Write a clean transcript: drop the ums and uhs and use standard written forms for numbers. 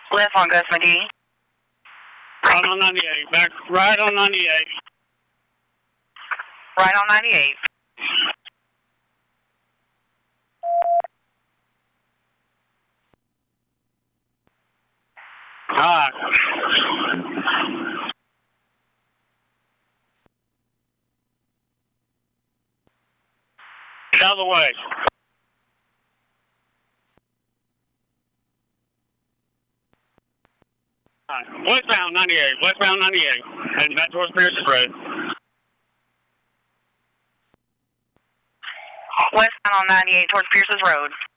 Left on Gus McGee. Right on 98. Back right on 98. Right on 98. All right. Get out of the way. Westbound 98. Westbound 98. Heading back towards Pierce's Road. Westbound on 98 towards Pierce's Road.